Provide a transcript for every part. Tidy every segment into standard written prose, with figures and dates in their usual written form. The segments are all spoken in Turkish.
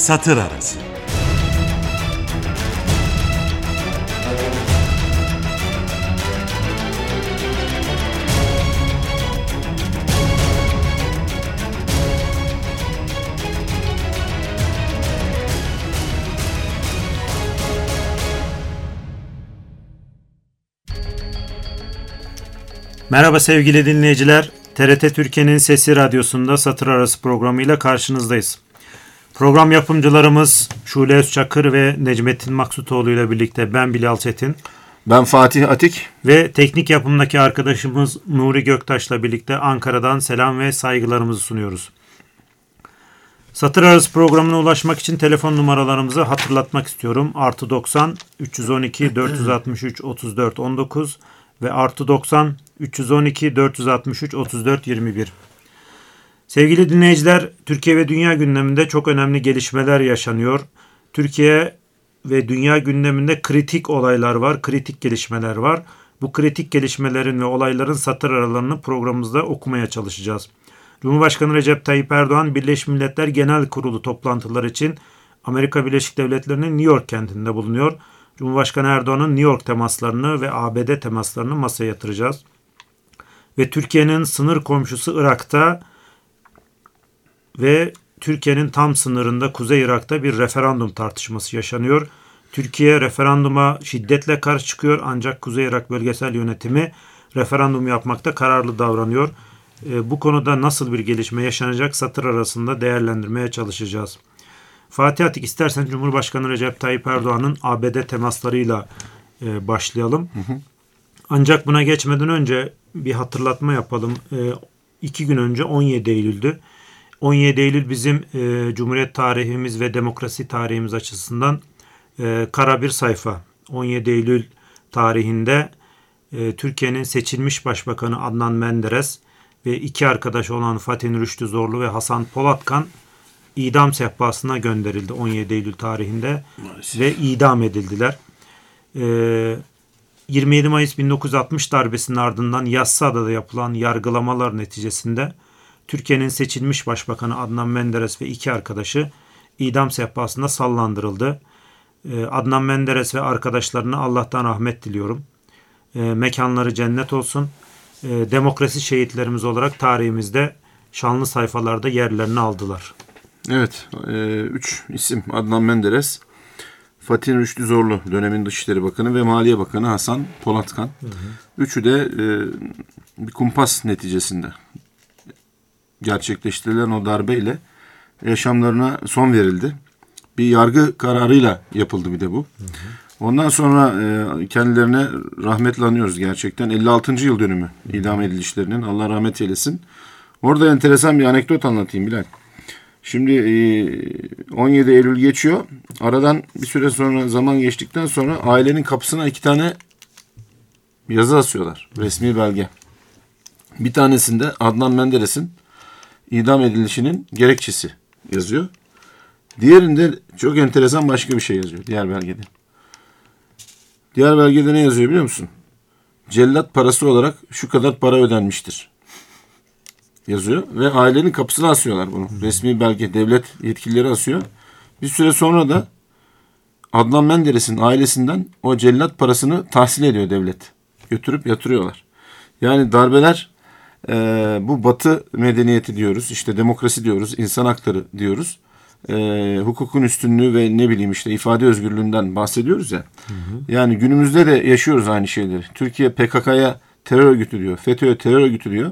Satır Arası. Merhaba sevgili dinleyiciler. TRT Türkiye'nin Sesi Radyosu'nda Satır Arası programıyla karşınızdayız. Program yapımcılarımız Şule Özçakır ve Necmettin Maksutoğlu ile birlikte ben Bilal Çetin. Ben Fatih Atik. Ve teknik yapımdaki arkadaşımız Nuri Göktaş'la birlikte Ankara'dan selam ve saygılarımızı sunuyoruz. Satır Arası programına ulaşmak için telefon numaralarımızı hatırlatmak istiyorum. +90 312 463 34 19 ve +90 312 463 34 21. Sevgili dinleyiciler, Türkiye ve dünya gündeminde çok önemli gelişmeler yaşanıyor. Türkiye ve dünya gündeminde kritik olaylar var, kritik gelişmeler var. Bu kritik gelişmelerin ve olayların satır aralarını programımızda okumaya çalışacağız. Cumhurbaşkanı Recep Tayyip Erdoğan, Birleşmiş Milletler Genel Kurulu toplantıları için Amerika Birleşik Devletleri'nin New York kentinde bulunuyor. Cumhurbaşkanı Erdoğan'ın New York temaslarını ve ABD temaslarını masaya yatıracağız. Ve Türkiye'nin sınır komşusu Irak'ta ve Türkiye'nin tam sınırında Kuzey Irak'ta bir referandum tartışması yaşanıyor. Türkiye referanduma şiddetle karşı çıkıyor ancak Kuzey Irak Bölgesel Yönetimi referandum yapmakta kararlı davranıyor. Bu konuda nasıl bir gelişme yaşanacak satır arasında değerlendirmeye çalışacağız. Fatih Atik, istersen Cumhurbaşkanı Recep Tayyip Erdoğan'ın ABD temaslarıyla başlayalım. Ancak buna geçmeden önce bir hatırlatma yapalım. 2 gün önce 17 Eylül'dü. 17 Eylül bizim Cumhuriyet tarihimiz ve demokrasi tarihimiz açısından kara bir sayfa. 17 Eylül tarihinde Türkiye'nin seçilmiş başbakanı Adnan Menderes ve 2 arkadaş olan Fatih Rüştü Zorlu ve Hasan Polatkan idam sehpasına gönderildi 17 Eylül tarihinde. Maalesef. Ve idam edildiler. 27 Mayıs 1960 darbesinin ardından Yassıada'da yapılan yargılamalar neticesinde Türkiye'nin seçilmiş başbakanı Adnan Menderes ve 2 arkadaşı idam sehpasında sallandırıldı. Adnan Menderes ve arkadaşlarına Allah'tan rahmet diliyorum. Mekanları cennet olsun. Demokrasi şehitlerimiz olarak tarihimizde şanlı sayfalarda yerlerini aldılar. Evet, 3 isim: Adnan Menderes, Fatih Rüştü Zorlu dönemin Dışişleri Bakanı ve Maliye Bakanı Hasan Polatkan. Üçü de bir kumpas neticesinde gerçekleştirilen o darbeyle yaşamlarına son verildi. Bir yargı kararıyla yapıldı bir de bu. Ondan sonra kendilerine rahmetle anıyoruz gerçekten. 56. yıl dönümü idam edilişlerinin. Allah rahmet eylesin. Orada enteresan bir anekdot anlatayım Bilal. Şimdi 17 Eylül geçiyor. Aradan bir süre sonra, zaman geçtikten sonra ailenin kapısına 2 tane yazı asıyorlar. Resmi belge. Bir tanesinde Adnan Menderes'in idam edilişinin gerekçesi yazıyor. Diğerinde çok enteresan başka bir şey yazıyor diğer belgede. Diğer belgede ne yazıyor biliyor musun? Cellat parası olarak şu kadar para ödenmiştir yazıyor ve ailenin kapısına asıyorlar bunu. Resmi belge, devlet yetkilileri asıyor. Bir süre sonra da Adnan Menderes'in ailesinden o cellat parasını tahsil ediyor devlet. Götürüp yatırıyorlar. Yani darbeler, bu Batı medeniyeti diyoruz, işte demokrasi diyoruz, insan hakları diyoruz. Hukukun üstünlüğü ve ne bileyim işte ifade özgürlüğünden bahsediyoruz ya. Yani günümüzde de yaşıyoruz aynı şeyleri. Türkiye PKK'ya terör örgütü diyor, FETÖ'ye terör örgütü diyor.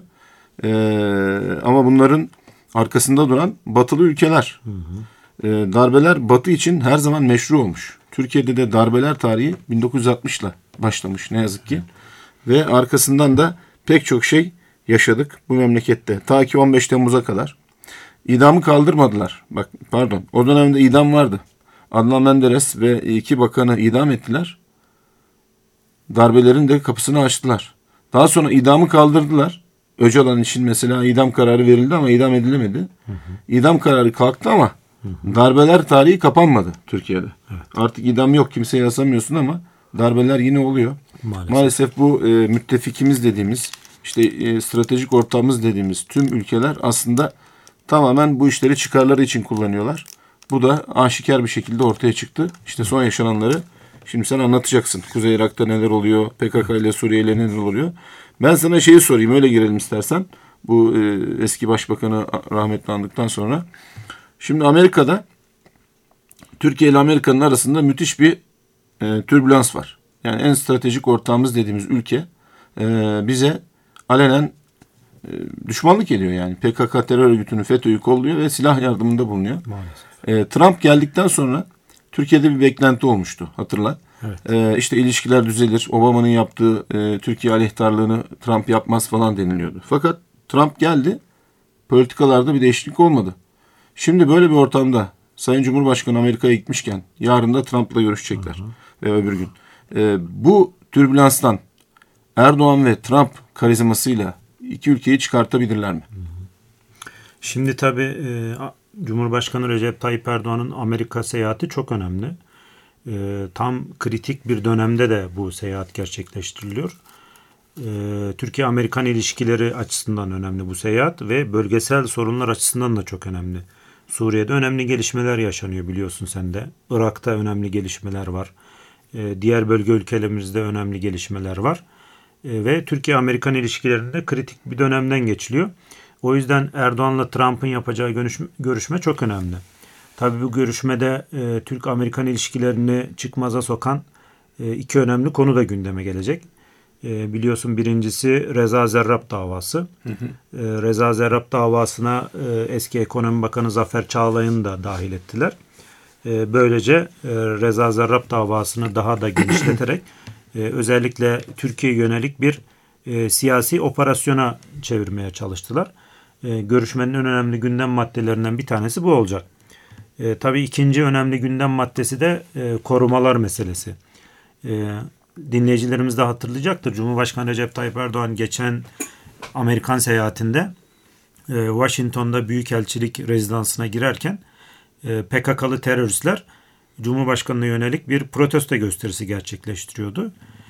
Ama bunların arkasında duran batılı ülkeler. Darbeler Batı için her zaman meşru olmuş. Türkiye'de de darbeler tarihi 1960'la başlamış ne yazık ki. Ve arkasından da pek çok şey yaşadık bu memlekette. Ta ki 15 Temmuz'a kadar. İdamı kaldırmadılar. Bak pardon, o dönemde idam vardı. Adnan Menderes ve 2 bakanı idam ettiler. Darbelerin de kapısını açtılar. Daha sonra idamı kaldırdılar. Öcalan için mesela idam kararı verildi ama idam edilemedi. İdam kararı kalktı ama darbeler tarihi kapanmadı Türkiye'de. Evet. Artık idam yok, kimseye yasamıyorsun ama darbeler yine oluyor. Maalesef bu müttefikimiz dediğimiz, işte stratejik ortağımız dediğimiz tüm ülkeler aslında tamamen bu işleri çıkarları için kullanıyorlar. Bu da aşikar bir şekilde ortaya çıktı. İşte son yaşananları şimdi sen anlatacaksın. Kuzey Irak'ta neler oluyor? PKK ile Suriye ile neler oluyor? Ben sana şeyi sorayım, öyle girelim istersen. Bu eski başbakanı rahmetli andıktan sonra. Şimdi Amerika'da Türkiye ile Amerika'nın arasında müthiş bir türbülans var. Yani en stratejik ortağımız dediğimiz ülke bize alenen düşmanlık ediyor yani. PKK terör örgütünü, FETÖ'yü kolluyor ve silah yardımında bulunuyor. Trump geldikten sonra Türkiye'de bir beklenti olmuştu, hatırla. Evet. İşte ilişkiler düzelir, Obama'nın yaptığı Türkiye aleyhtarlığını Trump yapmaz falan deniliyordu. Fakat Trump geldi, politikalarda bir değişiklik olmadı. Şimdi böyle bir ortamda Sayın Cumhurbaşkanı Amerika'ya gitmişken yarın da Trump'la görüşecekler ve öbür gün. Bu türbülanstan Erdoğan ve Trump karizmasıyla iki ülkeyi çıkartabilirler mi? Şimdi tabii Cumhurbaşkanı Recep Tayyip Erdoğan'ın Amerika seyahati çok önemli. Tam kritik bir dönemde de bu seyahat gerçekleştiriliyor. Türkiye-Amerikan ilişkileri açısından önemli bu seyahat ve bölgesel sorunlar açısından da çok önemli. Suriye'de önemli gelişmeler yaşanıyor, biliyorsun sen de. Irak'ta önemli gelişmeler var. Diğer bölge ülkelerimizde önemli gelişmeler var. Ve Türkiye-Amerikan ilişkilerinde kritik bir dönemden geçiliyor. O yüzden Erdoğan'la Trump'ın yapacağı görüşme çok önemli. Tabii bu görüşmede Türk-Amerikan ilişkilerini çıkmaza sokan iki önemli konu da gündeme gelecek. Biliyorsun, birincisi Reza Zarrab davası. Reza Zarrab davasına eski Ekonomi Bakanı Zafer Çağlayan'ı da dahil ettiler. Böylece Reza Zarrab davasını daha da genişleterek özellikle Türkiye'ye yönelik bir siyasi operasyona çevirmeye çalıştılar. Görüşmenin en önemli gündem maddelerinden bir tanesi bu olacak. Tabii ikinci önemli gündem maddesi de korumalar meselesi. Dinleyicilerimiz de hatırlayacaktır. Cumhurbaşkanı Recep Tayyip Erdoğan geçen Amerikan seyahatinde Washington'da Büyükelçilik rezidansına girerken PKK'lı teröristler Cumhurbaşkanı'na yönelik bir protesto gösterisi gerçekleştiriyordu.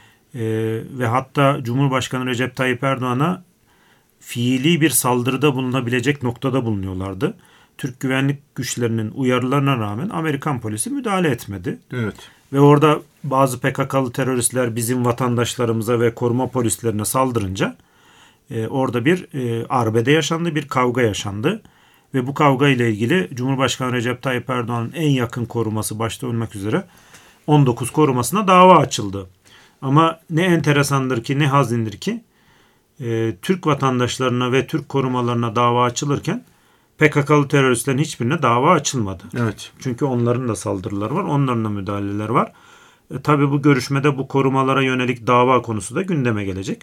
Ve hatta Cumhurbaşkanı Recep Tayyip Erdoğan'a fiili bir saldırıda bulunabilecek noktada bulunuyorlardı. Türk güvenlik güçlerinin uyarılarına rağmen Amerikan polisi müdahale etmedi. Evet. Ve orada bazı PKK'lı teröristler bizim vatandaşlarımıza ve koruma polislerine saldırınca orada bir arbede yaşandı, bir kavga yaşandı. Ve bu kavga ile ilgili Cumhurbaşkanı Recep Tayyip Erdoğan'ın en yakın koruması başta olmak üzere 19 korumasına dava açıldı. Ama ne enteresandır ki, ne hazindir ki Türk vatandaşlarına ve Türk korumalarına dava açılırken PKK'lı teröristlerin hiçbirine dava açılmadı. Evet. Çünkü onların da saldırıları var, onların da müdahaleleri var. Tabii bu görüşmede bu korumalara yönelik dava konusu da gündeme gelecek.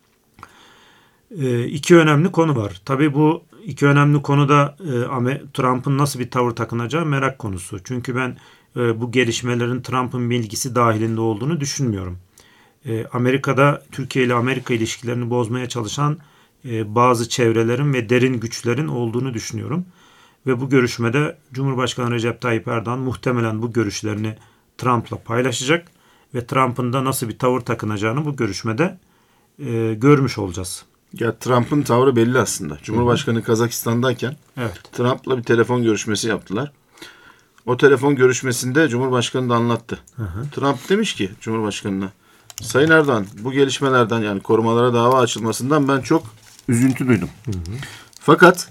İki önemli konu var. Tabii bu iki önemli konuda Trump'ın nasıl bir tavır takınacağı merak konusu. Çünkü ben bu gelişmelerin Trump'ın bilgisi dahilinde olduğunu düşünmüyorum. Amerika'da Türkiye ile Amerika ilişkilerini bozmaya çalışan bazı çevrelerin ve derin güçlerin olduğunu düşünüyorum. Ve bu görüşmede Cumhurbaşkanı Recep Tayyip Erdoğan muhtemelen bu görüşlerini Trump'la paylaşacak ve Trump'ın da nasıl bir tavır takınacağını bu görüşmede görmüş olacağız. Ya Trump'ın tavrı belli aslında. Cumhurbaşkanı Kazakistan'dayken Trump'la bir telefon görüşmesi yaptılar. O telefon görüşmesinde Cumhurbaşkanı da anlattı. Trump demiş ki Cumhurbaşkanı'na, Sayın Erdoğan, bu gelişmelerden, yani korumalara dava açılmasından ben çok üzüntü duydum. Fakat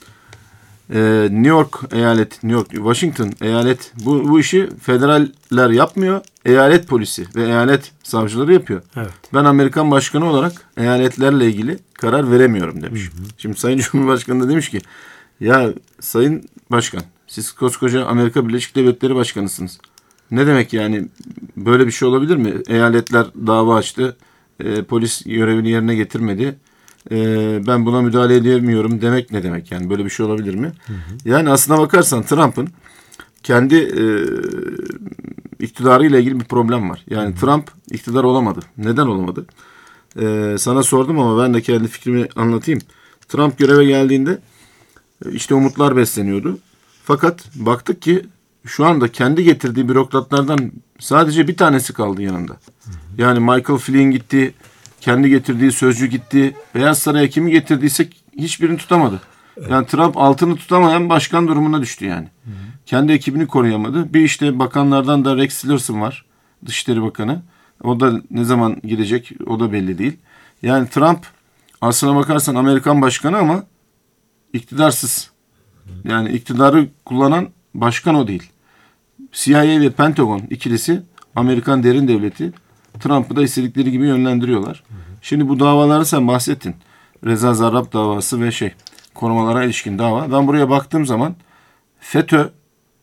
Washington eyalet bu işi federaller yapmıyor. Eyalet polisi ve eyalet savcıları yapıyor. Evet. Ben Amerikan başkanı olarak eyaletlerle ilgili karar veremiyorum demiş. Şimdi Sayın Cumhurbaşkanı da demiş ki, ya Sayın Başkan, siz koskoca Amerika Birleşik Devletleri Başkanısınız. Ne demek yani, böyle bir şey olabilir mi? Eyaletler dava açtı, polis görevini yerine getirmedi. Ben buna müdahale edemiyorum demek ne demek? Yani böyle bir şey olabilir mi? Yani aslına bakarsan Trump'ın kendi iktidarıyla ilgili bir problem var. Yani Trump iktidar olamadı. Neden olamadı? Sana sordum ama ben de kendi fikrimi anlatayım. Trump göreve geldiğinde işte umutlar besleniyordu. Fakat baktık ki şu anda kendi getirdiği bürokratlardan sadece bir tanesi kaldı yanında. Yani Michael Flynn gitti, kendi getirdiği sözcü gitti. Beyaz Saray'a kimi getirdiyse hiçbirini tutamadı. Yani Trump altını tutamayan başkan durumuna düştü yani. Kendi ekibini koruyamadı. Bir işte bakanlardan da Rex Tillerson var. Dışişleri Bakanı. O da ne zaman gidecek o da belli değil. Yani Trump aslına bakarsan Amerikan başkanı ama iktidarsız. Yani iktidarı kullanan başkan o değil. CIA ve Pentagon ikilisi Amerikan derin devleti Trump'ı da istedikleri gibi yönlendiriyorlar. Şimdi bu davaları sen bahsettin. Reza Zarrab davası ve korumalara ilişkin dava. Ben buraya baktığım zaman FETÖ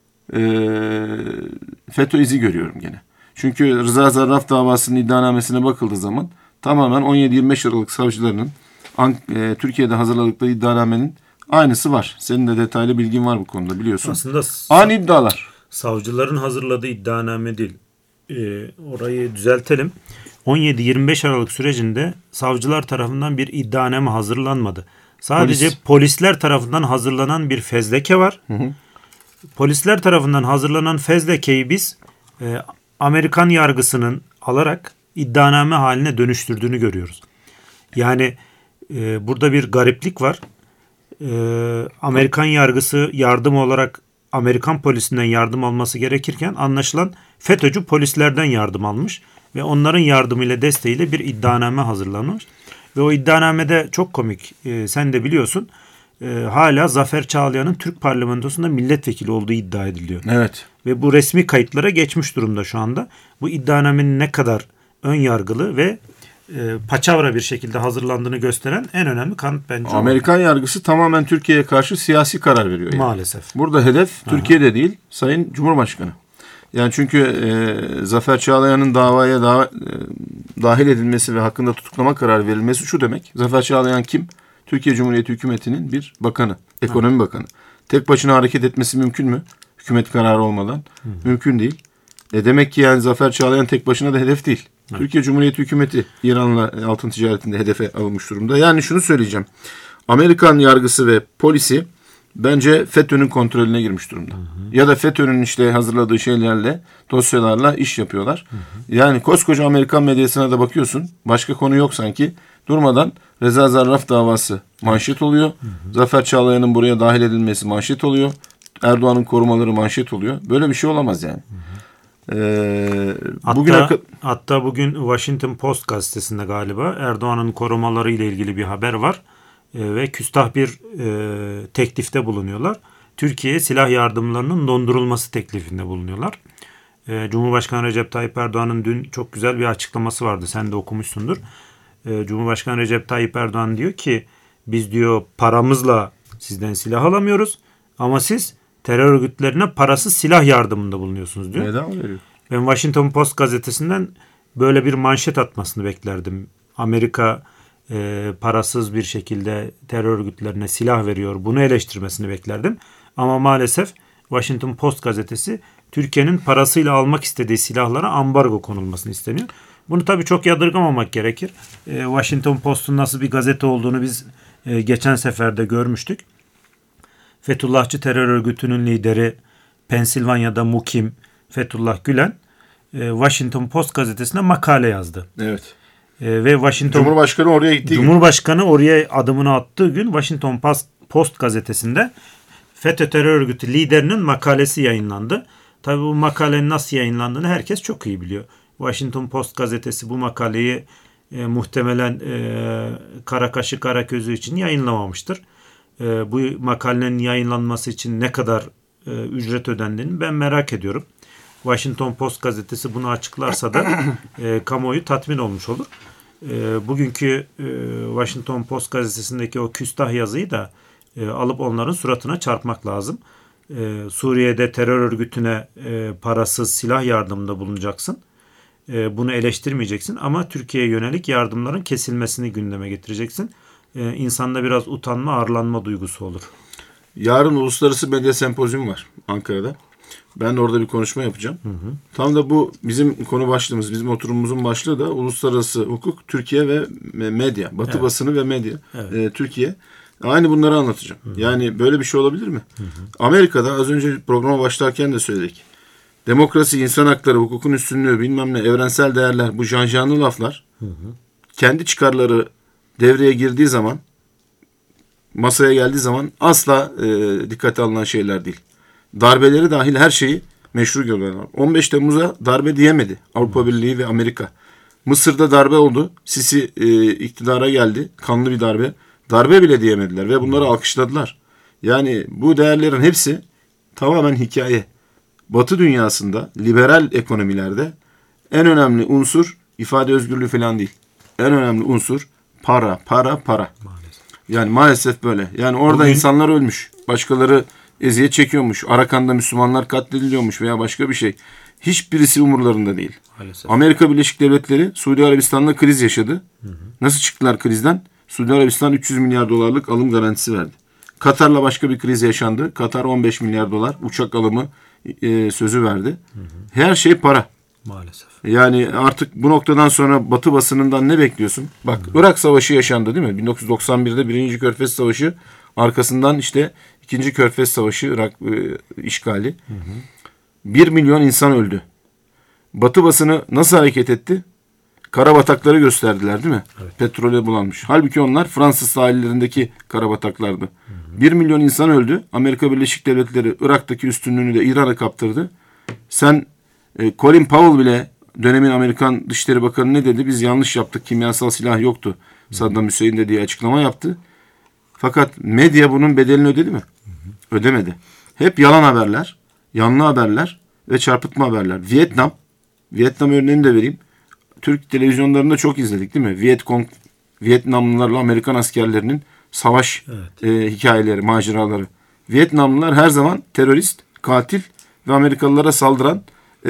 izi görüyorum gene. Çünkü Reza Zarrab davasının iddianamesine bakıldığı zaman tamamen 17-25 Aralık savcılarının Türkiye'de hazırladıkları iddianamenin aynısı var. Senin de detaylı bilgin var bu konuda biliyorsun. Aslında aynı iddialar. Savcıların hazırladığı iddianame değil. Orayı düzeltelim. 17-25 Aralık sürecinde savcılar tarafından bir iddianame hazırlanmadı. Sadece polisler tarafından hazırlanan bir fezleke var. Polisler tarafından hazırlanan fezlekeyi biz Amerikan yargısının alarak iddianame haline dönüştürdüğünü görüyoruz. Yani burada bir gariplik var. Amerikan yargısı yardım olarak Amerikan polisinden yardım alması gerekirken anlaşılan FETÖ'cü polislerden yardım almış ve onların yardımıyla desteğiyle bir iddianame hazırlanmış. Ve o iddianamede çok komik, sen de biliyorsun, hala Zafer Çağlayan'ın Türk parlamentosunda milletvekili olduğu iddia ediliyor. Evet. Ve bu resmi kayıtlara geçmiş durumda şu anda. Bu iddianamenin ne kadar ön yargılı ve paçavra bir şekilde hazırlandığını gösteren en önemli kanıt bence. Amerikan yargısı tamamen Türkiye'ye karşı siyasi karar veriyor. Yani. Maalesef. Burada hedef Türkiye'de değil, Sayın Cumhurbaşkanı. Yani çünkü Zafer Çağlayan'ın davaya dahil edilmesi ve hakkında tutuklama kararı verilmesi şu demek. Zafer Çağlayan kim? Türkiye Cumhuriyeti Hükümeti'nin bir bakanı, ekonomi bakanı. Tek başına hareket etmesi mümkün mü? Hükümet kararı olmadan. Mümkün değil. Demek ki yani Zafer Çağlayan tek başına da hedef değil. Türkiye Cumhuriyeti Hükümeti İran'la altın ticaretinde hedefe alınmış durumda. Yani şunu söyleyeceğim. Amerikan yargısı ve polisi bence FETÖ'nün kontrolüne girmiş durumda. Ya da FETÖ'nün işte hazırladığı şeylerle, dosyalarla iş yapıyorlar. Yani koskoca Amerikan medyasına da bakıyorsun. Başka konu yok sanki. Durmadan Reza Zarrab davası manşet oluyor. Zafer Çağlayan'ın buraya dahil edilmesi manşet oluyor. Erdoğan'ın korumaları manşet oluyor. Böyle bir şey olamaz yani. Hatta bugün Washington Post gazetesinde galiba Erdoğan'ın korumaları ile ilgili bir haber var. Ve küstah bir teklifte bulunuyorlar. Türkiye'ye silah yardımlarının dondurulması teklifinde bulunuyorlar. Cumhurbaşkanı Recep Tayyip Erdoğan'ın dün çok güzel bir açıklaması vardı. Sen de okumuşsundur. Cumhurbaşkanı Recep Tayyip Erdoğan diyor ki biz diyor paramızla sizden silah alamıyoruz ama siz terör örgütlerine parasız silah yardımında bulunuyorsunuz diyor. Neden veriyor? Ben Washington Post gazetesinden böyle bir manşet atmasını beklerdim. Amerika parasız bir şekilde terör örgütlerine silah veriyor. Bunu eleştirmesini beklerdim. Ama maalesef Washington Post gazetesi Türkiye'nin parasıyla almak istediği silahlara ambargo konulmasını isteniyor. Bunu tabii çok yadırgamamak gerekir. Washington Post'un nasıl bir gazete olduğunu biz geçen seferde görmüştük. Fethullahçı terör örgütünün lideri Pensilvanya'da mukim Fethullah Gülen Washington Post gazetesine makale yazdı. Evet. Ve Cumhurbaşkanı oraya gittiği Cumhurbaşkanı oraya adımını attığı gün Washington Post gazetesinde FETÖ terör örgütü liderinin makalesi yayınlandı. Tabii bu makalenin nasıl yayınlandığını herkes çok iyi biliyor. Washington Post gazetesi bu makaleyi muhtemelen kara kaşı kara gözü için yayınlamamıştır. Bu makalenin yayınlanması için ne kadar ücret ödendiğini ben merak ediyorum. Washington Post gazetesi bunu açıklarsa da kamuoyu tatmin olmuş olur. Bugünkü Washington Post gazetesindeki o küstah yazıyı da alıp onların suratına çarpmak lazım. Suriye'de terör örgütüne parasız silah yardımında bulunacaksın. Bunu eleştirmeyeceksin ama Türkiye'ye yönelik yardımların kesilmesini gündeme getireceksin. İnsanda biraz utanma, arlanma duygusu olur. Yarın Uluslararası Medya Sempozyumu var Ankara'da. Ben de orada bir konuşma yapacağım. Tam da bu bizim konu başlığımız, bizim oturumumuzun başlığı da uluslararası hukuk, Türkiye ve medya. Batı basını ve medya. Türkiye. Aynı bunları anlatacağım. Yani böyle bir şey olabilir mi? Amerika'da az önce programa başlarken de söyledik. Demokrasi, insan hakları, hukukun üstünlüğü, bilmem ne, evrensel değerler, bu janjanlı laflar kendi çıkarları devreye girdiği zaman masaya geldiği zaman asla dikkate alınan şeyler değil. Darbeleri dahil her şeyi meşru görüyorlar. 15 Temmuz'a darbe diyemedi Avrupa Birliği ve Amerika. Mısır'da darbe oldu. Sisi iktidara geldi. Kanlı bir darbe. Darbe bile diyemediler ve bunları alkışladılar. Yani bu değerlerin hepsi tamamen hikaye. Batı dünyasında, liberal ekonomilerde en önemli unsur ifade özgürlüğü falan değil. En önemli unsur para. Maalesef. Yani maalesef böyle. Yani orada insanlar ölmüş. Başkaları eziyet çekiyormuş. Arakan'da Müslümanlar katlediliyormuş veya başka bir şey. Hiçbirisi umurlarında değil. Maalesef. Amerika Birleşik Devletleri Suudi Arabistan'la kriz yaşadı. Nasıl çıktılar krizden? Suudi Arabistan 300 milyar dolarlık alım garantisi verdi. Katar'la başka bir kriz yaşandı. Katar 15 milyar dolar uçak alımı sözü verdi. Her şey para. Maalesef. Yani artık bu noktadan sonra Batı basınından ne bekliyorsun? Bak Irak Savaşı yaşandı değil mi? 1991'de 1. Körfez Savaşı, arkasından işte 2. Körfez Savaşı, Irak işgali. 1 milyon insan öldü. Batı basını nasıl hareket etti? Karabatakları gösterdiler değil mi? Evet. Petrole bulanmış. Halbuki onlar Fransız sahillerindeki karabataklardı. 1 milyon insan öldü. Amerika Birleşik Devletleri Irak'taki üstünlüğünü de İran'a kaptırdı. Sen Colin Powell bile, dönemin Amerikan Dışişleri Bakanı, ne dedi? Biz yanlış yaptık. Kimyasal silah yoktu Saddam Hüseyin'de diye açıklama yaptı. Fakat medya bunun bedelini ödedi mi? Ödemedi. Hep yalan haberler, yanlı haberler ve çarpıtma haberler. Vietnam örneğini de vereyim. Türk televizyonlarında çok izledik değil mi? Vietnamlılarla Amerikan askerlerinin savaş hikayeleri, maceraları. Vietnamlılar her zaman terörist, katil ve Amerikalılara saldıran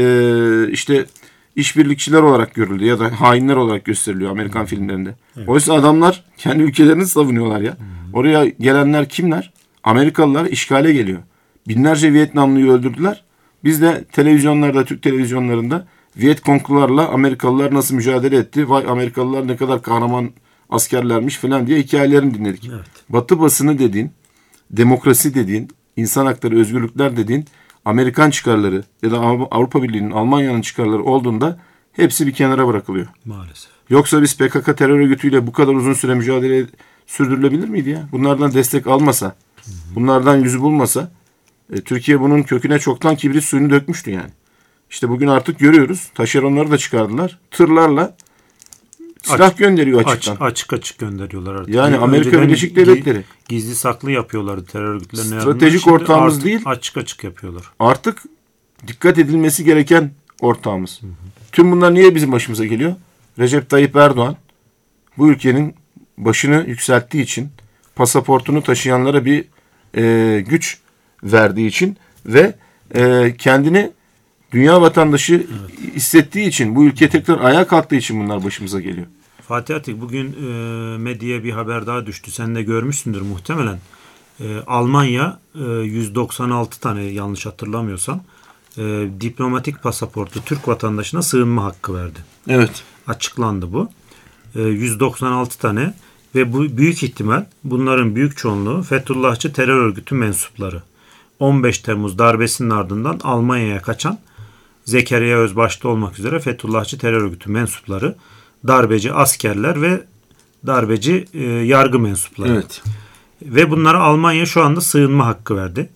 işte işbirlikçiler olarak görüldü ya da hainler olarak gösteriliyor Amerikan filmlerinde. Evet. Oysa adamlar kendi ülkelerini savunuyorlar ya. Oraya gelenler kimler? Amerikalılar işgale geliyor. Binlerce Vietnamlıyı öldürdüler. Biz de televizyonlarda, Türk televizyonlarında Vietkonglularla Amerikalılar nasıl mücadele etti? Vay Amerikalılar ne kadar kahraman askerlermiş falan diye hikayelerini dinledik. Evet. Batı basını dediğin, demokrasi dediğin, insan hakları, özgürlükler dediğin Amerikan çıkarları ya da Avrupa Birliği'nin, Almanya'nın çıkarları olduğunda hepsi bir kenara bırakılıyor. Maalesef. Yoksa biz PKK terör örgütüyle bu kadar uzun süre mücadele sürdürülebilir miydi ya? Bunlardan destek almasa, bunlardan yüzü bulmasa Türkiye bunun köküne çoktan kibrit suyunu dökmüştü yani. İşte bugün artık görüyoruz. Taşeronları da çıkardılar. Tırlarla silah gönderiyor açıktan. Açık gönderiyorlar artık. Yani Amerika Birleşik Devletleri. Gizli saklı yapıyorlardı terör örgütlerine. Stratejik ortağımız değil. Açık yapıyorlar. Artık dikkat edilmesi gereken ortağımız. Tüm bunlar niye bizim başımıza geliyor? Recep Tayyip Erdoğan bu ülkenin başını yükselttiği için, pasaportunu taşıyanlara bir güç verdiği için ve kendini dünya vatandaşı hissettiği için, bu ülke tekrar ayağa kalktığı için bunlar başımıza geliyor. Fatih Atik, bugün medyaya bir haber daha düştü. Sen de görmüşsündür muhtemelen. Almanya 196 tane, yanlış hatırlamıyorsam, diplomatik pasaportu Türk vatandaşına sığınma hakkı verdi. Evet. Açıklandı bu. 196 tane ve bu büyük ihtimal bunların büyük çoğunluğu Fethullahçı terör örgütü mensupları. 15 Temmuz darbesinin ardından Almanya'ya kaçan Zekeriya Öz başta olmak üzere Fethullahçı terör örgütü mensupları, darbeci askerler ve darbeci yargı mensupları. Evet. Ve bunlara Almanya şu anda sığınma hakkı verdi.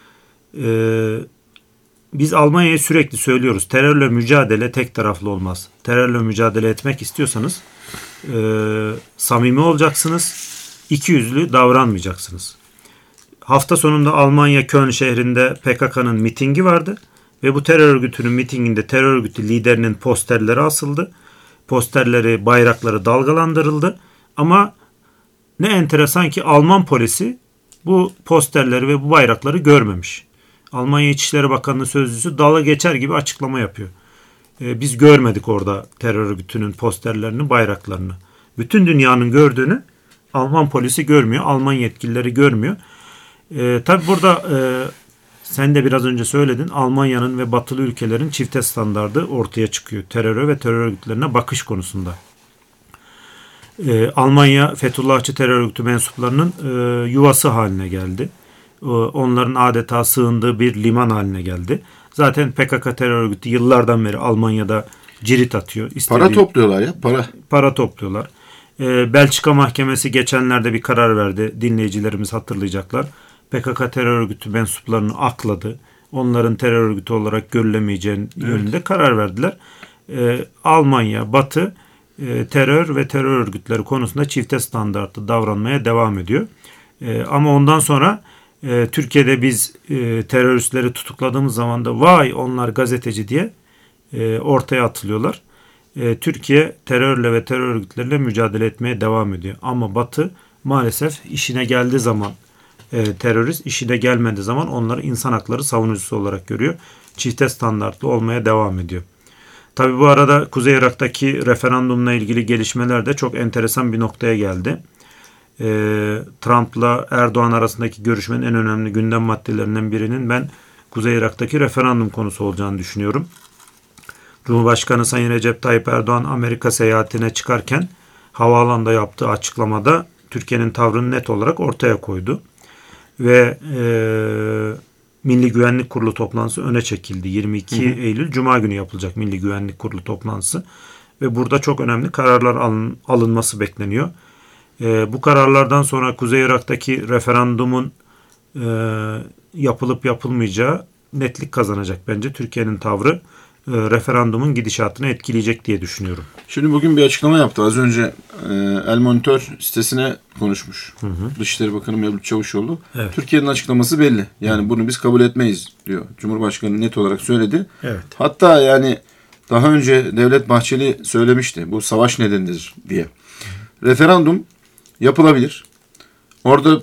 Biz Almanya'ya sürekli söylüyoruz. Terörle mücadele tek taraflı olmaz. Terörle mücadele etmek istiyorsanız samimi olacaksınız. İkiyüzlü davranmayacaksınız. Hafta sonunda Almanya Köln şehrinde PKK'nın mitingi vardı. Ve bu terör örgütünün mitinginde terör örgütü liderinin posterleri asıldı. Posterleri, bayrakları dalgalandırıldı. Ama ne enteresan ki Alman polisi bu posterleri ve bu bayrakları görmemiş. Almanya İçişleri Bakanlığı sözcüsü dalga geçer gibi açıklama yapıyor. Biz görmedik orada terör örgütünün posterlerini, bayraklarını. Bütün dünyanın gördüğünü Alman polisi görmüyor, Alman yetkilileri görmüyor. Tabii burada sen de biraz önce söyledin, Almanya'nın ve batılı ülkelerin çifte standardı ortaya çıkıyor teröre ve terör örgütlerine bakış konusunda. Almanya Fethullahçı terör örgütü mensuplarının yuvası haline geldi. Onların adeta sığındığı bir liman haline geldi. Zaten PKK terör örgütü yıllardan beri Almanya'da cirit atıyor. Para topluyorlar ya, para. Para topluyorlar. Belçika Mahkemesi geçenlerde bir karar verdi. Dinleyicilerimiz hatırlayacaklar. PKK terör örgütü mensuplarını akladı. Onların terör örgütü olarak görülemeyeceğinin yönünde karar verdiler. Almanya, Batı terör ve terör örgütleri konusunda çifte standartlı davranmaya devam ediyor. Ama ondan sonra Türkiye'de biz teröristleri tutukladığımız zaman da vay onlar gazeteci diye ortaya atılıyorlar. Türkiye terörle ve terör örgütleriyle mücadele etmeye devam ediyor. Ama Batı maalesef işine geldiği zaman terörist, işine gelmediği zaman onları insan hakları savunucusu olarak görüyor. Çifte standartlı olmaya devam ediyor. Tabii bu arada Kuzey Irak'taki referandumla ilgili gelişmeler de çok enteresan bir noktaya geldi. Trump'la Erdoğan arasındaki görüşmenin en önemli gündem maddelerinden birinin ben Kuzey Irak'taki referandum konusu olacağını düşünüyorum. Cumhurbaşkanı Sayın Recep Tayyip Erdoğan Amerika seyahatine çıkarken havaalanında yaptığı açıklamada Türkiye'nin tavrını net olarak ortaya koydu. Ve Milli Güvenlik Kurulu toplantısı öne çekildi. 22 Eylül Cuma günü yapılacak Milli Güvenlik Kurulu toplantısı. Ve burada çok önemli kararlar alınması bekleniyor. Bu kararlardan sonra Kuzey Irak'taki referandumun yapılıp yapılmayacağı netlik kazanacak bence. Türkiye'nin tavrı referandumun gidişatını etkileyecek diye düşünüyorum. Şimdi bugün bir açıklama yaptı. Az önce El Monitor sitesine konuşmuş. Dışişleri Bakanı Mevlüt Çavuşoğlu. Evet. Türkiye'nin açıklaması belli. Yani bunu biz kabul etmeyiz diyor. Cumhurbaşkanı net olarak söyledi. Evet. Hatta yani daha önce Devlet Bahçeli söylemişti. Bu savaş nedenidir diye. Referandum yapılabilir. Orada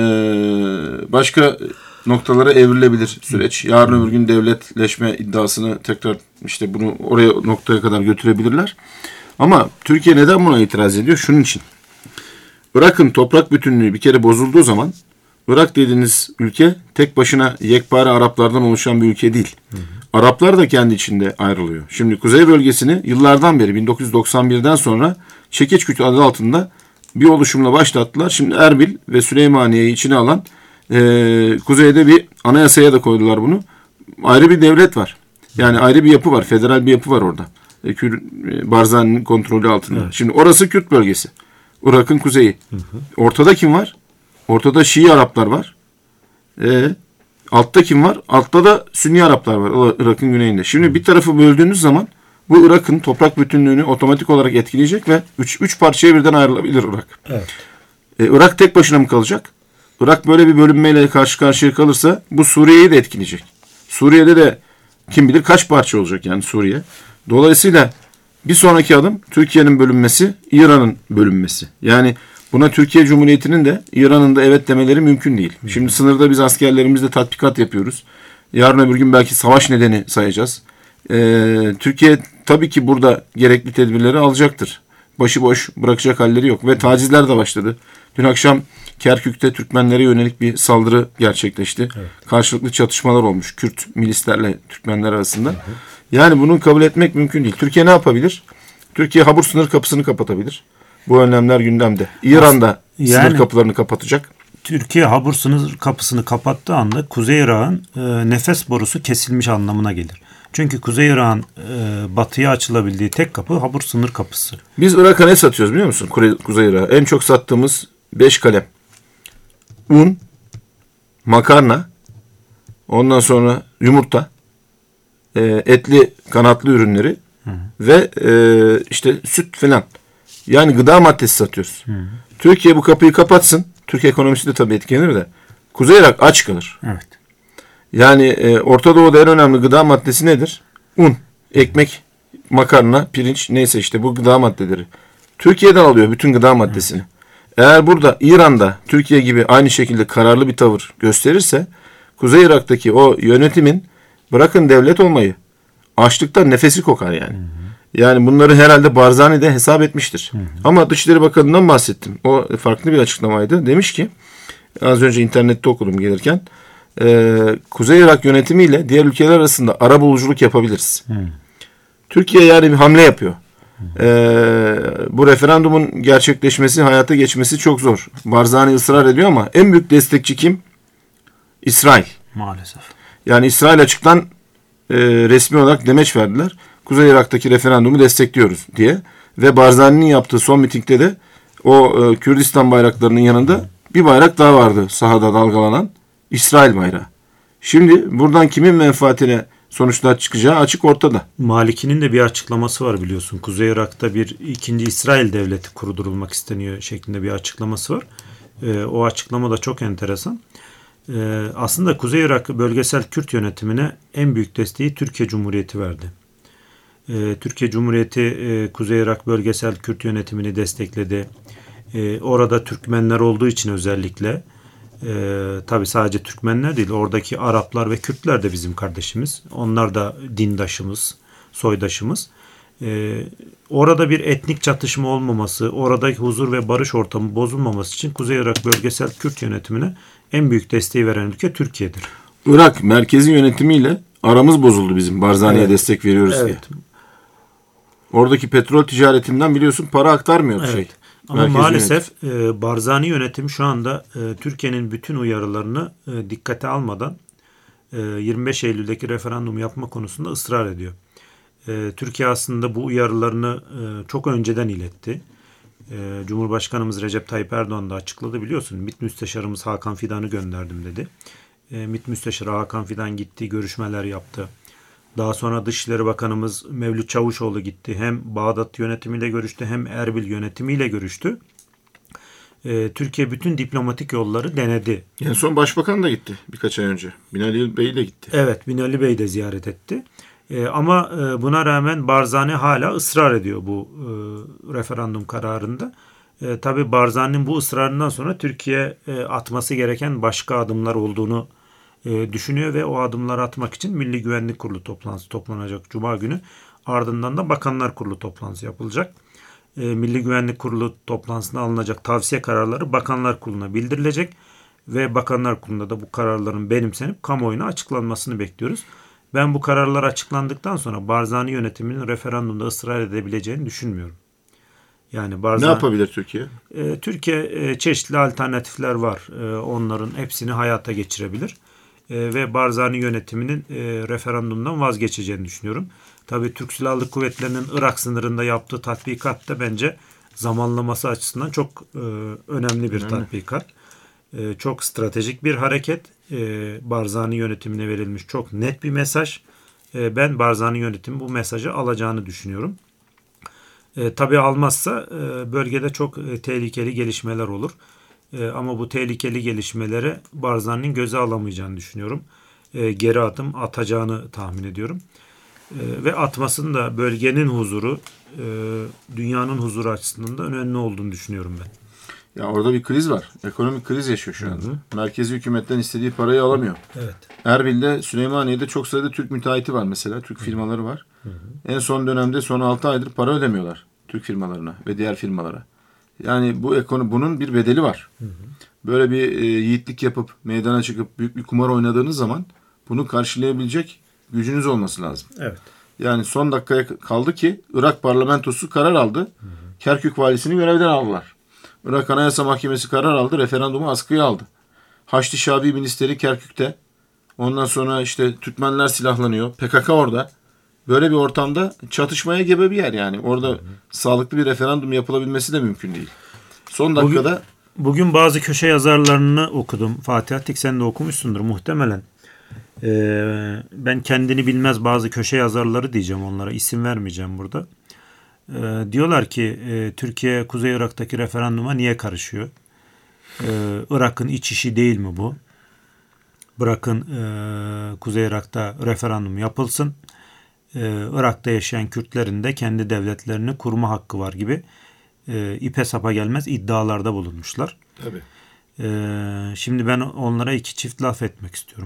başka noktalara evrilebilir süreç. Yarın öbür gün devletleşme iddiasını tekrar işte bunu oraya noktaya kadar götürebilirler. Ama Türkiye neden buna itiraz ediyor? Şunun için. Irak'ın toprak bütünlüğü bir kere bozulduğu zaman Irak dediğiniz ülke tek başına yekpare Araplardan oluşan bir ülke değil. Araplar da kendi içinde ayrılıyor. Şimdi kuzey bölgesini yıllardan beri 1991'den sonra çekiç güç adı altında bir oluşumla başlattılar. Şimdi Erbil ve Süleymaniye'yi içine alan kuzeyde bir anayasaya da koydular bunu. Ayrı bir devlet var. Yani ayrı bir yapı var. Federal bir yapı var orada. Barzani'nin kontrolü altında. Evet. Şimdi orası Kürt bölgesi. Irak'ın kuzeyi. Ortada kim var? Ortada Şii Araplar var. Altta kim var? Altta da Sünni Araplar var. Irak'ın güneyinde. Şimdi bir tarafı böldüğünüz zaman bu Irak'ın toprak bütünlüğünü otomatik olarak etkileyecek ve 3 parçaya birden ayrılabilir Irak. Evet. Irak tek başına mı kalacak? Irak böyle bir bölünmeyle karşı karşıya kalırsa bu Suriye'yi de etkileyecek. Suriye'de de kim bilir kaç parça olacak yani Suriye. Dolayısıyla bir sonraki adım Türkiye'nin bölünmesi, İran'ın bölünmesi. Yani buna Türkiye Cumhuriyeti'nin de İran'ın da evet demeleri mümkün değil. Şimdi sınırda biz askerlerimizle tatbikat yapıyoruz. Yarın öbür gün belki savaş nedeni sayacağız. Türkiye tabii ki burada gerekli tedbirleri alacaktır. Başıboş bırakacak halleri yok ve tacizler de başladı. Dün akşam Kerkük'te Türkmenlere yönelik bir saldırı gerçekleşti. Evet. Karşılıklı çatışmalar olmuş Kürt milislerle Türkmenler arasında. Yani bunu kabul etmek mümkün değil. Türkiye ne yapabilir? Türkiye Habur sınır kapısını kapatabilir. Bu önlemler gündemde. İran'da sınır kapılarını kapatacak. Türkiye Habur sınır kapısını kapattığı anda Kuzey Irak'ın nefes borusu kesilmiş anlamına gelir. Çünkü Kuzey Irak'ın batıya açılabildiği tek kapı Habur sınır kapısı. Biz Irak'a ne satıyoruz biliyor musun? Kuzey Irak'a. En çok sattığımız 5 kalem. Un, makarna, ondan sonra yumurta, etli kanatlı ürünleri ve işte süt falan. Yani gıda maddesi satıyoruz. Türkiye bu kapıyı kapatsın. Türk ekonomisi de tabii etkilenir de. Kuzey Irak aç kalır. Evet. Yani Orta Doğu'da en önemli gıda maddesi nedir? Un, ekmek, makarna, pirinç neyse işte bu gıda maddeleri. Türkiye'den alıyor bütün gıda maddesini. Evet. Eğer burada İran'da Türkiye gibi aynı şekilde kararlı bir tavır gösterirse Kuzey Irak'taki o yönetimin bırakın devlet olmayı açlıktan nefesi kokar yani. Yani bunları herhalde Barzani de hesap etmiştir. Ama Dışişleri Bakanı'ndan bahsettim. O farklı bir açıklamaydı. Demiş ki az önce internette okudum gelirken Kuzey Irak yönetimiyle diğer ülkeler arasında arabuluculuk yapabiliriz. Türkiye yani bir hamle yapıyor. Bu referandumun gerçekleşmesi, hayata geçmesi çok zor. Barzani ısrar ediyor ama en büyük destekçi kim? İsrail. Maalesef. Yani İsrail açıktan resmi olarak demeç verdiler. Kuzey Irak'taki referandumu destekliyoruz diye. Ve Barzani'nin yaptığı son mitingde de O Kürdistan bayraklarının yanında bir bayrak daha vardı sahada dalgalanan, İsrail bayrağı. Şimdi buradan kimin menfaatine sonuçlar çıkacağı açık ortada. Maliki'nin de bir açıklaması var biliyorsun. Kuzey Irak'ta bir ikinci İsrail devleti kurdurulmak isteniyor şeklinde bir açıklaması var. O açıklama da çok enteresan. Aslında Kuzey Irak bölgesel Kürt yönetimine en büyük desteği Türkiye Cumhuriyeti verdi. Türkiye Cumhuriyeti Kuzey Irak bölgesel Kürt yönetimini destekledi. Orada Türkmenler olduğu için özellikle tabi sadece Türkmenler değil, oradaki Araplar ve Kürtler de bizim kardeşimiz. Onlar da dindaşımız, soydaşımız. Orada bir etnik çatışma olmaması, oradaki huzur ve barış ortamı bozulmaması için Kuzey Irak bölgesel Kürt yönetimine en büyük desteği veren ülke Türkiye'dir. Irak merkezi yönetimiyle aramız bozuldu bizim. Barzani'ye destek veriyoruz diye. Oradaki petrol ticaretinden biliyorsun para aktarmıyor şey. Ama maalesef Barzani yönetim şu anda Türkiye'nin bütün uyarılarını dikkate almadan 25 Eylül'deki referandum yapma konusunda ısrar ediyor. Türkiye aslında bu uyarılarını çok önceden iletti. Cumhurbaşkanımız Recep Tayyip Erdoğan da açıkladı biliyorsun. MİT Müsteşarımız Hakan Fidan'ı gönderdim dedi. MİT Müsteşarı Hakan Fidan gitti, görüşmeler yaptı. Daha sonra Dışişleri Bakanımız Mevlüt Çavuşoğlu gitti. Hem Bağdat yönetimiyle görüştü hem Erbil yönetimiyle görüştü. Türkiye bütün diplomatik yolları denedi. En son Başbakan da gitti birkaç ay önce. Binali Bey de gitti. Evet, Binali Bey de ziyaret etti. Ama buna rağmen Barzani hala ısrar ediyor bu referandum kararında. Tabii Barzani'nin bu ısrarından sonra Türkiye atması gereken başka adımlar olduğunu düşünüyor ve o adımları atmak için Milli Güvenlik Kurulu toplantısı toplanacak Cuma günü. Ardından da Bakanlar Kurulu toplantısı yapılacak. Milli Güvenlik Kurulu toplantısında alınacak tavsiye kararları Bakanlar Kurulu'na bildirilecek ve Bakanlar Kurulu'nda da bu kararların benimsenip kamuoyuna açıklanmasını bekliyoruz. Ben bu kararlar açıklandıktan sonra Barzani yönetiminin referandumda ısrar edebileceğini düşünmüyorum. Yani ne yapabilir Türkiye? Türkiye çeşitli alternatifler var. Onların hepsini hayata geçirebilir. Ve Barzani yönetiminin referandumdan vazgeçeceğini düşünüyorum. Tabii Türk Silahlı Kuvvetleri'nin Irak sınırında yaptığı tatbikat da bence zamanlaması açısından çok önemli bir tatbikat. Çok stratejik bir hareket. Barzani yönetimine verilmiş çok net bir mesaj. Ben Barzani yönetimi bu mesajı alacağını düşünüyorum. Tabii almazsa bölgede çok tehlikeli gelişmeler olur. Ama bu tehlikeli gelişmeleri Barzani'nin göze alamayacağını düşünüyorum. Geri adım atacağını tahmin ediyorum. Ve atmasının da bölgenin huzuru, dünyanın huzuru açısından da önemli olduğunu düşünüyorum ben. Ya orada bir kriz var. Ekonomik kriz yaşıyor şu anda. Merkezi hükümetten istediği parayı alamıyor. Evet. Erbil'de, Süleymaniye'de çok sayıda Türk müteahhiti var mesela. Türk firmaları var. En son dönemde son 6 aydır para ödemiyorlar Türk firmalarına ve diğer firmalara. Yani bunun bir bedeli var. Böyle bir yiğitlik yapıp meydana çıkıp büyük bir kumar oynadığınız zaman bunu karşılayabilecek gücünüz olması lazım. Evet. Yani son dakikaya kaldı ki Irak parlamentosu karar aldı. Kerkük valisini görevden aldılar. Irak Anayasa Mahkemesi karar aldı. Referandumu askıya aldı. Haçlı Şabi Ministeri Kerkük'te. Ondan sonra işte Türkmenler silahlanıyor. PKK orada. Böyle bir ortamda çatışmaya gebe bir yer yani. Orada sağlıklı bir referandum yapılabilmesi de mümkün değil. Son dakikada... Bugün bazı köşe yazarlarını okudum. Fatih Attik sen de okumuşsundur muhtemelen. Ben kendini bilmez bazı köşe yazarları diyeceğim onlara. İsim vermeyeceğim burada. Diyorlar ki Türkiye Kuzey Irak'taki referanduma niye karışıyor? Irak'ın iç işi değil mi bu? Bırakın Kuzey Irak'ta referandum yapılsın. Irak'ta yaşayan Kürtlerin de kendi devletlerini kurma hakkı var gibi ipe sapa gelmez iddialarda bulunmuşlar. Tabii. Şimdi ben onlara iki çift laf etmek istiyorum.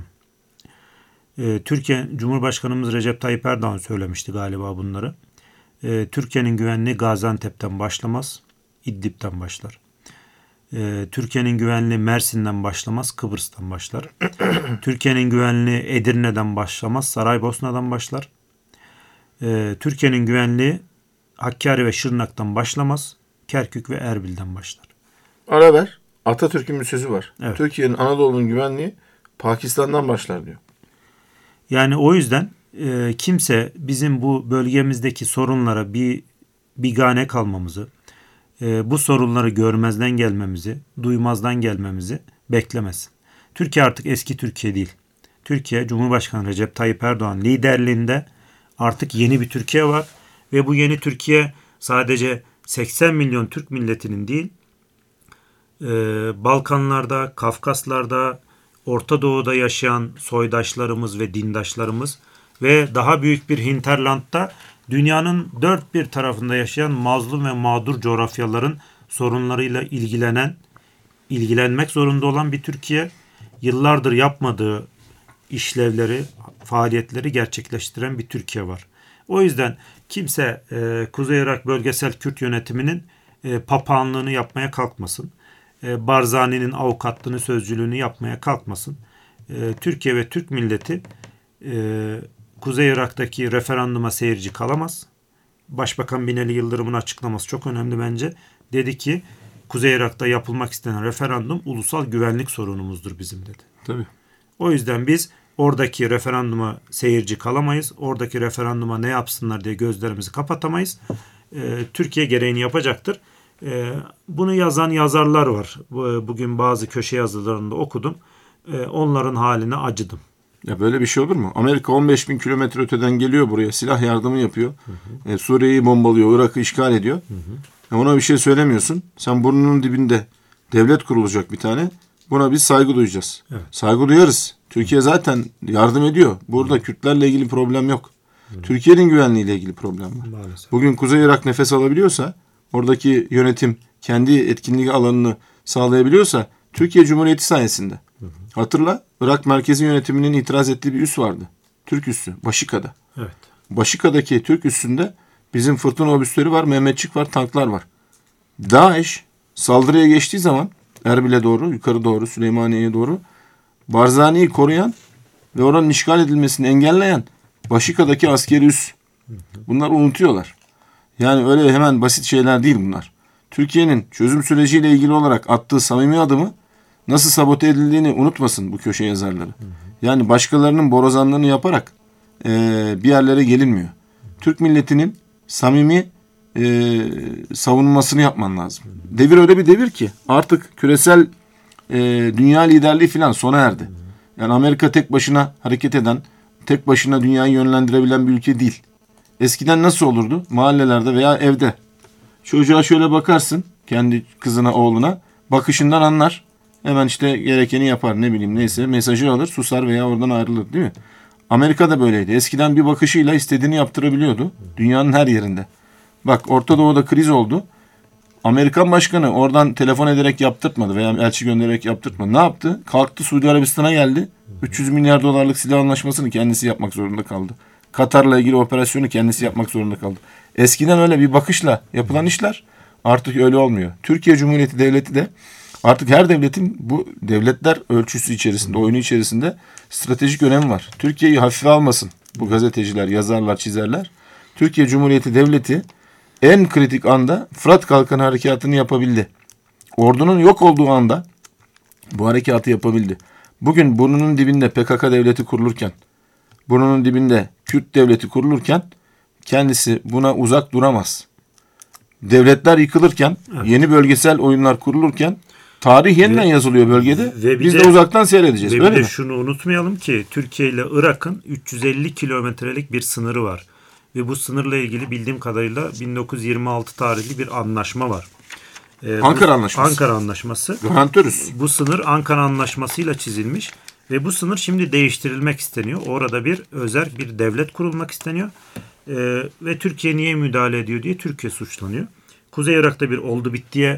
Türkiye Cumhurbaşkanımız Recep Tayyip Erdoğan söylemişti galiba bunları. Türkiye'nin güvenliği Gaziantep'ten başlamaz, İdlib'den başlar. Türkiye'nin güvenliği Mersin'den başlamaz, Kıbrıs'tan başlar. Türkiye'nin güvenliği Edirne'den başlamaz, Saraybosna'dan başlar. Türkiye'nin güvenliği Hakkari ve Şırnak'tan başlamaz, Kerkük ve Erbil'den başlar. Ara ver. Atatürk'ün bir sözü var. Evet. Türkiye'nin Anadolu'nun güvenliği Pakistan'dan başlar diyor. Yani o yüzden kimse bizim bu bölgemizdeki sorunlara bir bigane kalmamızı, bu sorunları görmezden gelmemizi, duymazdan gelmemizi beklemesin. Türkiye artık eski Türkiye değil. Türkiye, Cumhurbaşkanı Recep Tayyip Erdoğan liderliğinde artık yeni bir Türkiye var. Ve bu yeni Türkiye sadece 80 milyon Türk milletinin değil, Balkanlarda, Kafkaslar'da, Orta Doğu'da yaşayan soydaşlarımız ve dindaşlarımız ve daha büyük bir hinterlandda dünyanın dört bir tarafında yaşayan mazlum ve mağdur coğrafyaların sorunlarıyla ilgilenmek zorunda olan bir Türkiye, yıllardır yapmadığı işlevleri, faaliyetleri gerçekleştiren bir Türkiye var. O yüzden kimse Kuzey Irak Bölgesel Kürt Yönetimi'nin papağanlığını yapmaya kalkmasın. Barzani'nin avukatlığını, sözcülüğünü yapmaya kalkmasın. Türkiye ve Türk milleti Kuzey Irak'taki referanduma seyirci kalamaz. Başbakan Binali Yıldırım'ın açıklaması çok önemli bence. Dedi ki Kuzey Irak'ta yapılmak istenen referandum ulusal güvenlik sorunumuzdur bizim dedi. Tabii. O yüzden biz oradaki referanduma seyirci kalamayız. Oradaki referanduma ne yapsınlar diye gözlerimizi kapatamayız. Türkiye gereğini yapacaktır. Bunu yazan yazarlar var. Bugün bazı köşe yazılarında okudum. Onların haline acıdım. Ya böyle bir şey olur mu? Amerika 15 bin kilometre öteden geliyor buraya. Silah yardımı yapıyor. Suriye'yi bombalıyor. Irak'ı işgal ediyor. Ona bir şey söylemiyorsun. Sen burnunun dibinde devlet kurulacak bir tane. Buna biz saygı duyacağız. Evet. Saygı duyarız. Türkiye zaten yardım ediyor. Burada Kürtlerle ilgili problem yok. Türkiye'nin güvenliğiyle ilgili problem var. Maalesef. Bugün Kuzey Irak nefes alabiliyorsa, oradaki yönetim kendi etkinlik alanını sağlayabiliyorsa Türkiye Cumhuriyeti sayesinde. Hatırla, Irak merkezi yönetiminin itiraz ettiği bir üs vardı. Türk üssü, Başika'da. Evet. Başika'daki Türk üssünde bizim fırtına obüsleri var, Mehmetçik var, tanklar var. DAEŞ saldırıya geçtiği zaman Erbil'e doğru, yukarı doğru, Süleymaniye'ye doğru Barzani'yi koruyan ve oranın işgal edilmesini engelleyen Başika'daki askeri üs. Bunları unutuyorlar. Yani öyle hemen basit şeyler değil bunlar. Türkiye'nin çözüm süreciyle ilgili olarak attığı samimi adımı nasıl sabote edildiğini unutmasın bu köşe yazarları. Yani başkalarının borazanlığını yaparak bir yerlere gelinmiyor. Türk milletinin samimi savunmasını yapman lazım. Devir öyle bir devir ki artık küresel dünya liderliği falan sona erdi. Yani Amerika tek başına hareket eden, tek başına dünyayı yönlendirebilen bir ülke değil. Eskiden nasıl olurdu? Mahallelerde veya evde. Çocuğa şöyle bakarsın, kendi kızına, oğluna, bakışından anlar. Hemen işte gerekeni yapar, ne bileyim neyse, mesajı alır, susar veya oradan ayrılır, değil mi? Amerika da böyleydi. Eskiden bir bakışıyla istediğini yaptırabiliyordu dünyanın her yerinde. Bak, Orta Doğu'da kriz oldu. Amerikan başkanı oradan telefon ederek yaptırtmadı veya elçi göndererek yaptırtmadı. Ne yaptı? Kalktı, Suudi Arabistan'a geldi. 300 milyar dolarlık silah anlaşmasını kendisi yapmak zorunda kaldı. Katar'la ilgili operasyonu kendisi yapmak zorunda kaldı. Eskiden öyle bir bakışla yapılan işler artık öyle olmuyor. Türkiye Cumhuriyeti Devleti de artık her devletin bu devletler ölçüsü içerisinde, oyunu içerisinde stratejik önemi var. Türkiye'yi hafife almasın bu gazeteciler, yazarlar, çizerler. Türkiye Cumhuriyeti Devleti en kritik anda Fırat Kalkanı harekatını yapabildi. Ordunun yok olduğu anda bu harekatı yapabildi. Bugün burnunun dibinde PKK devleti kurulurken, burnunun dibinde Kürt devleti kurulurken kendisi buna uzak duramaz. Devletler yıkılırken, yeni bölgesel oyunlar kurulurken tarih yeniden yazılıyor bölgede. Biz de uzaktan seyredeceğiz. Ve öyle bir de mi? şunu unutmayalım ki Türkiye ile Irak'ın 350 kilometrelik bir sınırı var. Ve bu sınırla ilgili bildiğim kadarıyla 1926 tarihli bir anlaşma var. Ankara Anlaşması. Ankara Anlaşması. Garantörüz. Bu sınır Ankara Anlaşması'yla çizilmiş ve bu sınır şimdi değiştirilmek isteniyor. Orada bir özerk bir devlet kurulmak isteniyor. Ve Türkiye niye müdahale ediyor diye Türkiye suçlanıyor. Kuzey Irak'ta bir oldu bittiye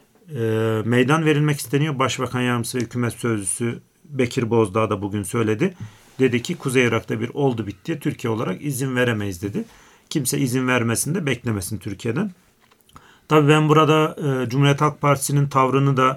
meydan verilmek isteniyor. Başbakan Yardımcısı ve Hükümet Sözcüsü Bekir Bozdağ da bugün söyledi. Dedi ki Kuzey Irak'ta bir oldu bittiye Türkiye olarak izin veremeyiz dedi. Kimse izin vermesin de beklemesin Türkiye'den. Tabii ben burada Cumhuriyet Halk Partisi'nin tavrını da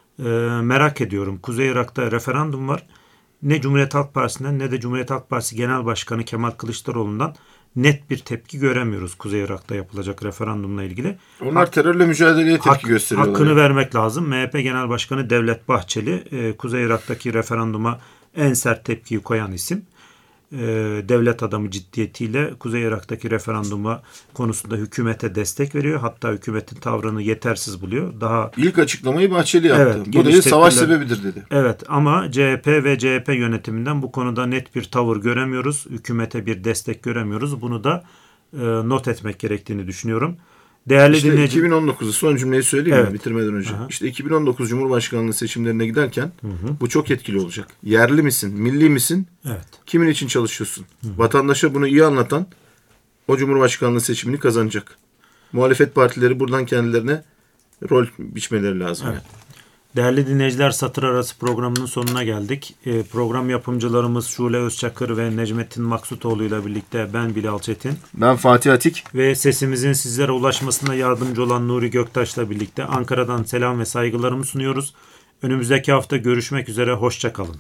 merak ediyorum. Kuzey Irak'ta referandum var. Ne Cumhuriyet Halk Partisi'nden ne de Cumhuriyet Halk Partisi Genel Başkanı Kemal Kılıçdaroğlu'ndan net bir tepki göremiyoruz Kuzey Irak'ta yapılacak referandumla ilgili. Onlar terörle mücadeleye tepki gösteriyorlar. Hakkını vermek lazım. MHP Genel Başkanı Devlet Bahçeli Kuzey Irak'taki referanduma en sert tepkiyi koyan isim. devlet adamı ciddiyetiyle Kuzey Irak'taki referanduma konusunda hükümete destek veriyor. Hatta hükümetin tavrını yetersiz buluyor. Daha İlk açıklamayı Bahçeli yaptı. Evet, Bu dedi savaş sebebidir dedi. Evet, ama CHP ve CHP yönetiminden bu konuda net bir tavır göremiyoruz. Hükümete bir destek göremiyoruz. Bunu da not etmek gerektiğini düşünüyorum. Değerli İşte dinleyici... 2019'u son cümleyi söyleyeyim mi Evet. bitirmeden önce? Aha. İşte 2019 Cumhurbaşkanlığı seçimlerine giderken bu çok etkili olacak. Yerli misin, milli misin? Evet. Kimin için çalışıyorsun? Vatandaşa bunu iyi anlatan o Cumhurbaşkanlığı seçimini kazanacak. Muhalefet partileri buradan kendilerine rol biçmeleri lazım. Evet. Değerli dinleyiciler, Satır Arası programının sonuna geldik. Program yapımcılarımız Şule Özçakır ve Necmettin Maksutoğlu ile birlikte ben Bilal Çetin Ben Fatih Atik ve sesimizin sizlere ulaşmasına yardımcı olan Nuri Göktaş'la birlikte Ankara'dan selam ve saygılarımı sunuyoruz. Önümüzdeki hafta görüşmek üzere, hoşça kalın.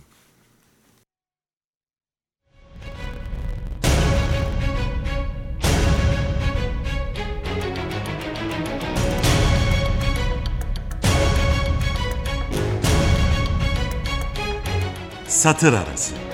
Satır Arası.